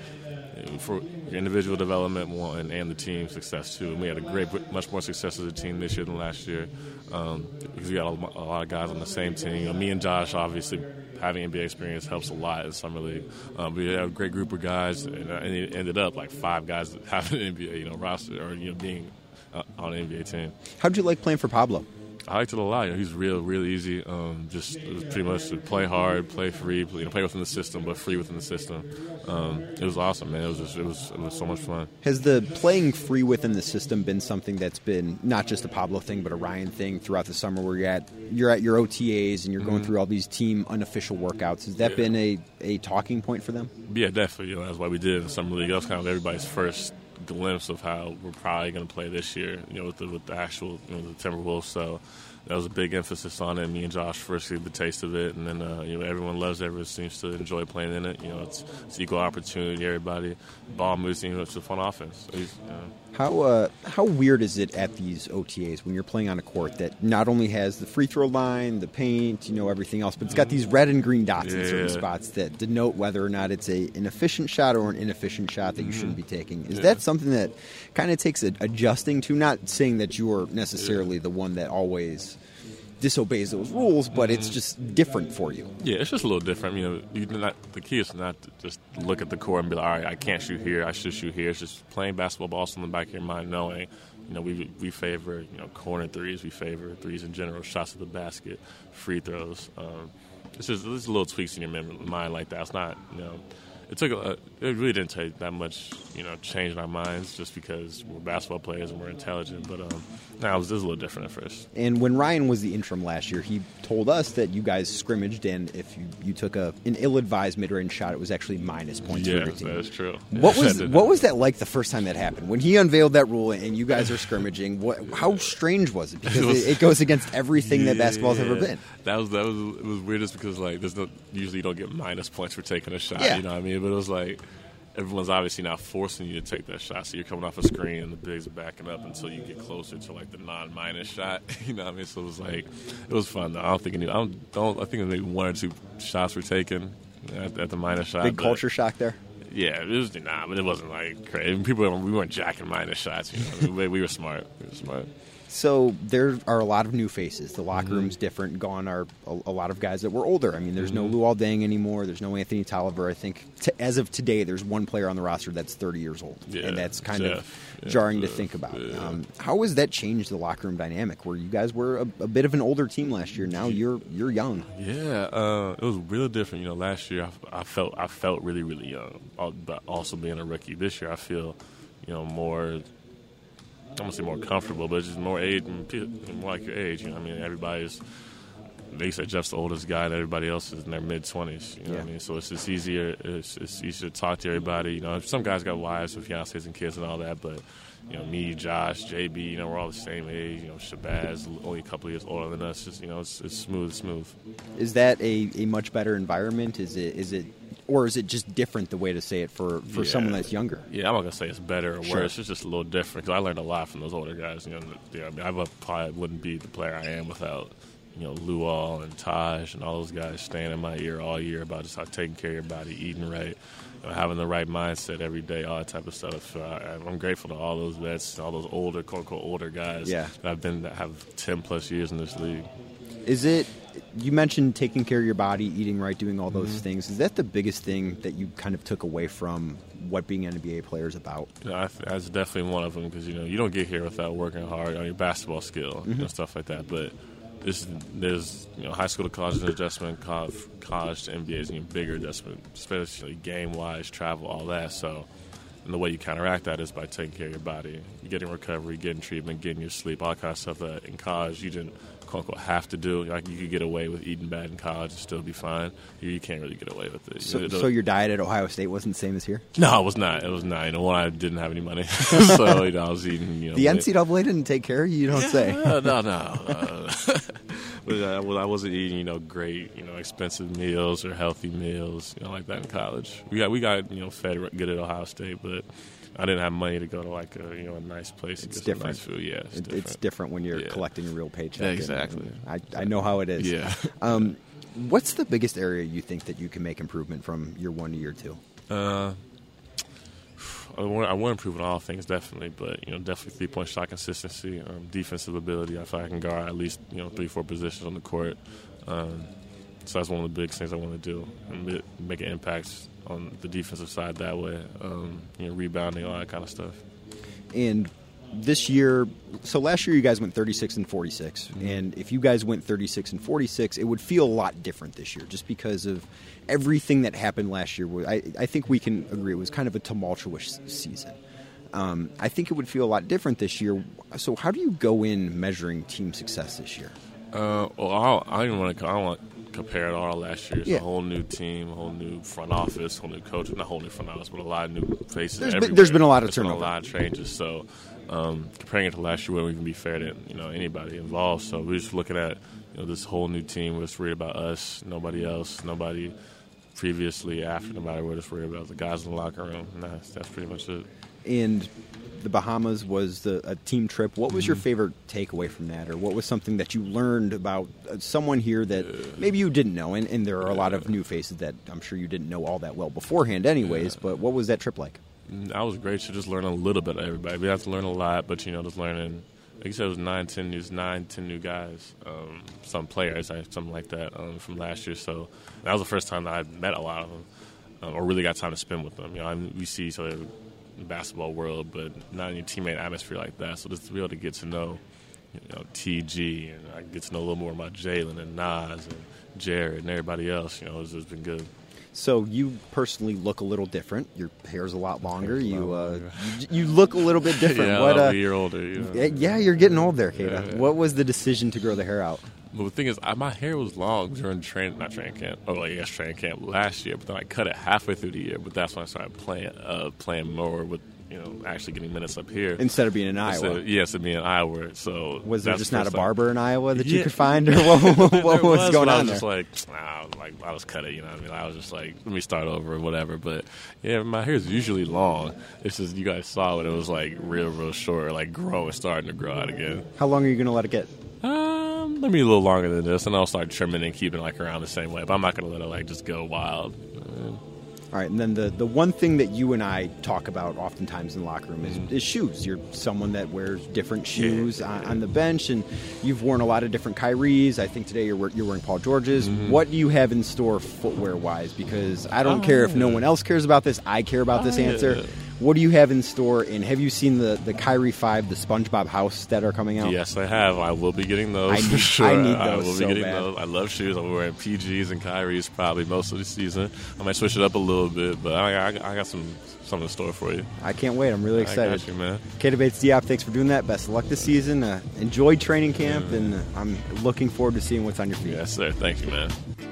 for your individual development and, and the team success too. And we had a great, much more success as a team this year than last year, um, because we got a, a lot of guys on the same team. You know, me and Josh, obviously, having N B A experience helps a lot in summer league. Um, we had a great group of guys, and, uh, and it ended up like five guys that have an N B A, you know, roster or you know being uh, on an N B A team. How'd you like playing for Pablo? I liked it a lot. You know, he's real, real easy. Um, just it was pretty much to play hard, play free, play, you know, play within the system, but free within the system. Um, it was awesome, man. It was just, it was it was so much fun. Has the playing free within the system been something that's been not just a Pablo thing, but a Ryan thing throughout the summer, where you're at you're at your O T As and you're going Mhm. through all these team unofficial workouts? Has that Yeah. been a, a talking point for them? Yeah, definitely. You know, that's why we did it in the summer league. That was kind of everybody's first glimpse of how we're probably going to play this year. You know, with the with the actual you know the Timberwolves. So that was a big emphasis on it. Me and Josh first get the taste of it, and then uh, you know everyone loves it. Everyone seems to enjoy playing in it. You know, it's it's equal opportunity. Everybody ball moves. You know, it's a fun offense. So he's, you know, How uh, how weird is it at these O T As when you're playing on a court that not only has the free throw line, the paint, you know, everything else, but it's got these red and green dots in certain Yeah. spots that denote whether or not it's a an efficient shot or an inefficient shot that you shouldn't be taking? Is Yeah. that something that kind of takes a, adjusting to? Not saying that you're necessarily the one that always disobeys those rules, but it's just different for you. Yeah, it's just a little different. You know, you not the key is not to just look at the court and be like, all right, I can't shoot here, I should shoot here. It's just playing basketball, but also in the back of your mind knowing, you know, we we favor you know corner threes, we favor threes in general, shots at the basket, free throws. Um, it's just there's little tweaks in your mem- mind like that. It's not, you know, it took a, it really didn't take that much, you know, change in our minds just because we're basketball players and we're intelligent. But um, now it was, it was a little different at first. And when Ryan was the interim last year, he told us that you guys scrimmaged, and if you, you took a an ill-advised mid-range shot, it was actually minus points yeah, for your team. That is true. What was what was that like the first time that happened? When he unveiled that rule and you guys are scrimmaging, what, how strange was it? Because it, was, it, it goes against everything yeah, that basketball's ever been. That was that was it was weird just because like there's no usually you don't get minus points for taking a shot. Yeah. You know what I mean? But it was like everyone's obviously not forcing you to take that shot, so you're coming off a screen and the bigs are backing up until you get closer to like the non-minus shot. You know what I mean? So it was like it was fun though. I don't think any, I don't, don't I think maybe one or two shots were taken at, at the minus shot. Big but, culture shock there. Yeah, it was nah, but it wasn't like crazy. People we weren't jacking minus shots. You know, I mean, we, we were smart. We were smart. So there are a lot of new faces. The locker mm-hmm. room's different. Gone are a, a lot of guys that were older. I mean, there's mm-hmm. no Luol Deng anymore. There's no Anthony Tolliver. I think t- as of today, there's one player on the roster that's thirty years old, yeah, and that's kind Jeff. of yeah, jarring Jeff. to think about. Yeah. Um, how has that changed the locker room dynamic? Where you guys were a, a bit of an older team last year. Now you're you're young. Yeah, uh, it was real different. You know, last year I, I felt I felt really really young, but also being a rookie. This year I feel, you know, more. I'm gonna say more comfortable, but it's just more age, more like your age. You know, what I mean, everybody's. They said Jeff's the oldest guy, and everybody else is in their mid twenties. You know yeah. what I mean? So it's just easier. It's, it's easier to talk to everybody. You know, some guys got wives and fiancés and kids and all that, but you know, me, Josh, J B, you know, we're all the same age. You know, Shabazz only a couple of years older than us. Just you know, it's, it's smooth, smooth. Is that a, a much better environment? Is it is it? Or is it just different, the way to say it, for, for yeah. someone that's younger? Yeah, I'm not going to say it's better or sure. worse. It's just a little different because I learned a lot from those older guys. You know, yeah, I, mean, I probably wouldn't be the player I am without, you know, Luol and Taj and all those guys staying in my ear all year about just how taking care of your body, eating right, you know, having the right mindset every day, all that type of stuff. So I, I'm grateful to all those vets, all those older, quote-unquote, older guys yeah. that I've been that have ten-plus years in this league. Is it – you mentioned taking care of your body, eating right, doing all those mm-hmm. things. Is that the biggest thing that you kind of took away from what being an N B A player is about? You know, I th- that's definitely one of them because, you know, you don't get here without working hard on your basketball skill mm-hmm. you know, stuff like that. But this, there's, you know, high school to college is an adjustment, college, college to N B A is an even bigger adjustment, especially game-wise, travel, all that. So and the way you counteract that is by taking care of your body, getting recovery, getting treatment, getting your sleep, all that kind of stuff that in college you didn't, quote-unquote, have to do. Like you could get away with eating bad in college and still be fine. Here you can't really get away with it. So, you know, so your diet at Ohio State wasn't the same as here? No, it was not. It was not. You know, one, I didn't have any money, so you know, I was eating. You know, the N C double A didn't take care of you. You don't yeah, say. No, no. no. Uh, but uh, well, I wasn't eating, you know, great, you know, expensive meals or healthy meals, you know, like that in college. We got, we got, you know, fed good at Ohio State, but I didn't have money to go to like a, you know, a nice place. It's and get different. Some nice food. Yeah, it's, it, different. it's different when you're yeah. collecting a real paycheck. Yeah, exactly. And I, I know how it is. Yeah. Um, what's the biggest area you think that you can make improvement from year one to year two? Uh, I want, I want to improve on all things, definitely, but you know, definitely three-point shot consistency, um, defensive ability. I feel like I can guard at least you know three, four positions on the court. Um, so that's one of the big things I want to do, and make an impact on the defensive side that way. Um, you know, rebounding, all that kind of stuff. And this year, so last year you guys went thirty-six and forty-six, mm-hmm. and if you guys went thirty-six and forty-six, it would feel a lot different this year, just because of everything that happened last year. I, I think we can agree it was kind of a tumultuous season. Um, I think it would feel a lot different this year. So how do you go in measuring team success this year? Uh, well, I'll, I don't even want to. I don't want to compare it all last year. It's yeah. a whole new team, a whole new front office, whole new coach. Not whole new front office, but a lot of new faces. There's everywhere. been, there's been a lot of there's turnover, been a lot of changes. So um, comparing it to last year, wouldn't even be fair to you know anybody involved. So we're just looking at you know this whole new team. We're just worried about us, nobody else, nobody previously, after, nobody. We're just worried about the guys in the locker room. And that's that's pretty much it. And the Bahamas was the, a team trip. What was your favorite takeaway from that, or what was something that you learned about uh, someone here that yeah. maybe you didn't know? And, and there are a lot of new faces that I'm sure you didn't know all that well beforehand anyways, yeah. but what was that trip like? I was great to just learn a little bit of everybody. We had to learn a lot, but, you know, just learning, like you said, it was nine, ten new, nine, ten new guys, um, some players, something like that um, from last year. So that was the first time that I met a lot of them um, or really got time to spend with them. You know, I mean, we see each other basketball world, but not in your teammate atmosphere like that. So just to be able to get to know, you know, T G, and I get to know a little more about Jalen and Nas and Jared and everybody else, you know, it's, it's been good. So you personally look a little different. Your hair's a lot longer. You uh, you look a little bit different. Yeah, what, I'm uh, a year older. You know? Yeah, you're getting old there, Keita. Yeah, yeah. What was the decision to grow the hair out? But the thing is, I, my hair was long during train, not training camp. Oh, like yes, training camp last year. But then I cut it halfway through the year. But that's when I started playing, uh, playing more with, you know, actually getting minutes up here Instead of being in Instead Iowa. Of, yeah, instead of being in Iowa. So was there that's just the not a first time. barber in Iowa that you Yeah. could find, or what, what, There what was, was, going but I on was there? just like, nah, like I was cut it. You know what I mean? I was just like, let me start over or whatever. But yeah, my hair is usually long. It's just you guys saw it. It was like real, real short, like growing, starting to grow out again. How long are you going to let it get? Um, maybe a little longer than this, and I'll start trimming and keeping it like around the same way. But I'm not gonna let it like just go wild. Uh, All right, and then the, the one thing that you and I talk about oftentimes in the locker room is, Mm-hmm. is shoes. You're someone that wears different shoes on, on the bench, and you've worn a lot of different Kyries. I think today you're wear- you're wearing Paul George's. Mm-hmm. What do you have in store footwear-wise? Because I don't Oh, care if no yeah. one else cares about this. I care about this Oh, answer. yeah. What do you have in store, and have you seen the, the Kyrie five, the SpongeBob house that are coming out? Yes, I have. I will be getting those I for need- sure. I need I those will be so getting bad. those. I love shoes. I'm wearing P Gs and Kyries probably most of the season. I might switch it up a little bit, but I, I, I got some something in store for you. I can't wait. I'm really excited. I got you, man. Keita Bates-Diop, thanks for doing that. Best of luck this season. Uh, enjoy training camp, and I'm looking forward to seeing what's on your feet. Yes, sir. Thank you, man.